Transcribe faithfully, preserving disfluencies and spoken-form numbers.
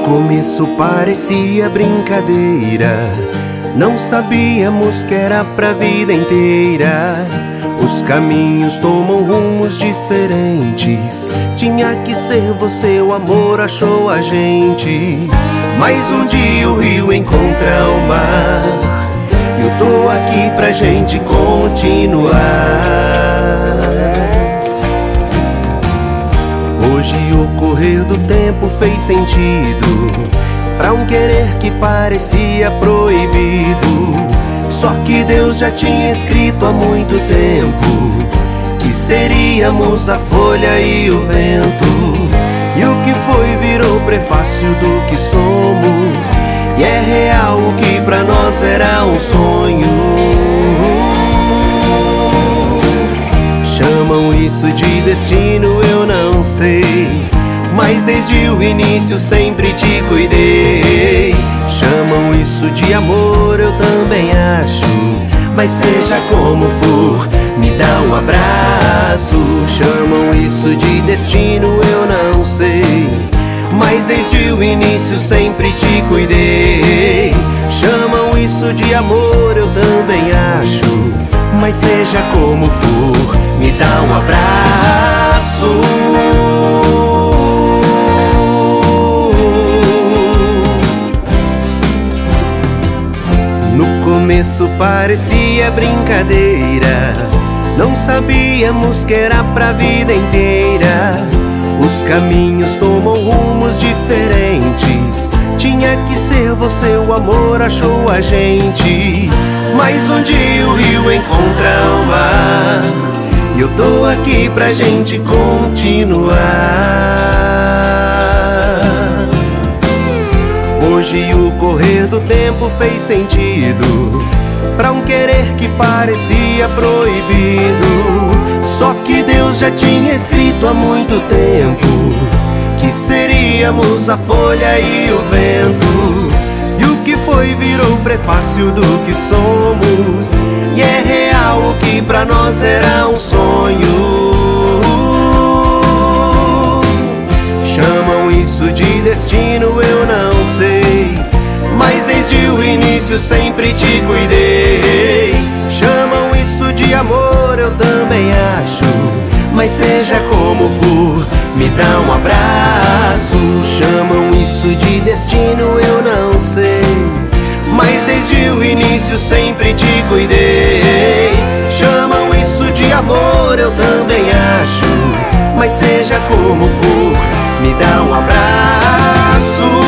começo parecia brincadeira, não sabíamos que era pra vida inteira. Os caminhos tomam rumos diferentes, tinha que ser você, o amor achou a gente. Mas um dia o rio encontra o mar, e eu tô aqui pra gente continuar. Hoje o correr do tempo fez sentido pra um querer que parecia proibido. Só que Deus já tinha escrito há muito tempo que seríamos a folha e o vento. E o que foi virou prefácio do que somos, e é real o que pra nós era um sonho. Chamam isso de destino, eu não sei, mas desde o início sempre te cuidei. Chamam isso de amor, eu também acho, mas seja como for, me dá um abraço. Chamam isso de destino, eu não sei, mas desde o início sempre te cuidei. Chamam isso de amor, eu também acho, mas seja como for, me dá um abraço. No começo parecia brincadeira, não sabíamos que era pra vida inteira. Os caminhos tomam rumos diferentes, tinha que ser você, o amor achou a gente. Mas um dia o rio encontra o mar, e eu tô aqui pra gente continuar. Hoje o correr do tempo fez sentido pra um querer que parecia proibido. Só que Deus já tinha escrito há muito tempo que seríamos a folha e o vento. E o que foi virou prefácio do que somos, e é real o que pra nós era um sonho. Chamam isso de destino, eu não sei, mas desde o início sempre te cuidei. Chamam isso de amor, eu também acho, mas seja como for, me dá um abraço. Chamam isso de destino, eu não sei, mas desde o início sempre te cuidei. Chamam isso de amor, eu também acho, mas seja como for, me dá um abraço.